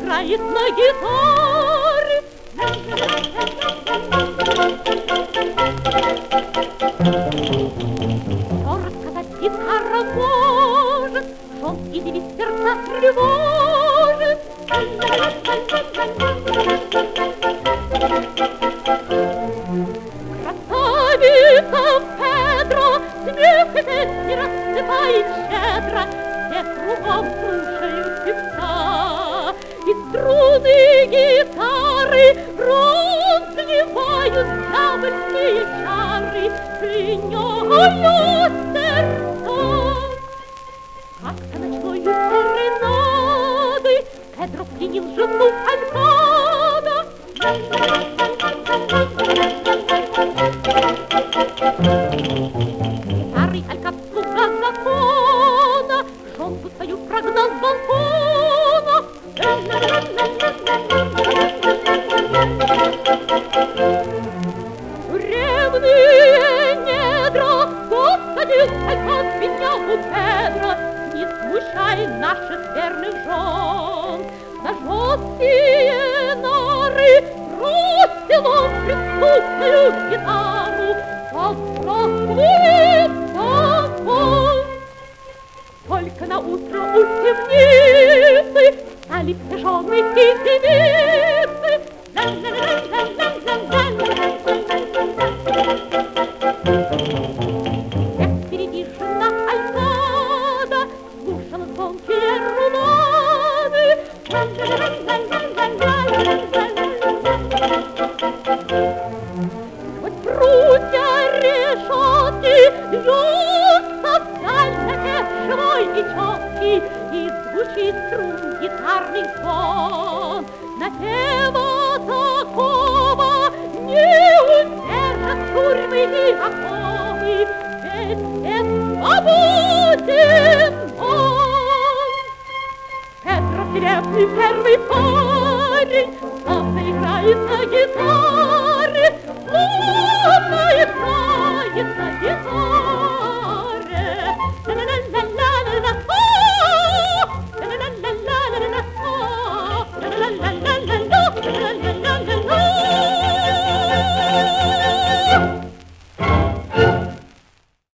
играет на гитаре. Что рассказать гитара может, жен и девиц сердца тревожит. Красавица Педро смех и песни рассыпает щедро, все кругом слушают певца, и струны гитары разливают дьявольские чары, пленяя сердца. Как-то ночною серенады Педро пленил жену Алькада. Старый Алькад, слуга закона, жонку свою прогнал с балкона. Тюремные недра посадил Алькад беднягу Педро. Не смущай наших верных жен, на жесткие нары бросил он преступную гитару. Здравствует закон! Только на утро у темницы стали все жены и девицы. Впереди жена Алькада слушала звонкие рулады. Сквозь прутья решетки льется вдаль напев живой и четкий, и звучит струн гитарный звон. Напева такого не удержат тюрьмы и оковы, ведь всем свободен он. Педро серебряный первый парень славно играет на гитаре, славно играет на гитаре.